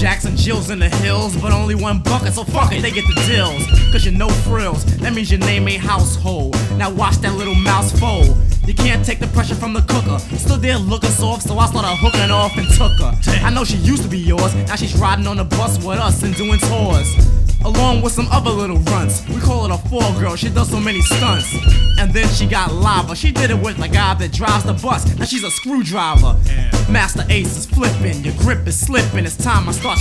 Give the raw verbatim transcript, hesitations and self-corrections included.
Jacks and Jills in the hills, but only one bucket, so fuck it, they get the deals. Cause you're no frills, that means your name ain't household. Now watch that little mouse fold. You can't take the pressure from the cooker. Stood there looking soft, so I started hooking off and took her. I know she used to be yours, now she's riding on the bus with us and doing tours, along with some other little runts. We call it a four girl, she does so many stunts. And then she got lava, she did it with the guy that drives the bus. Now she's a screwdriver. Master Ace is flipping, your grip is slipping. It's time I start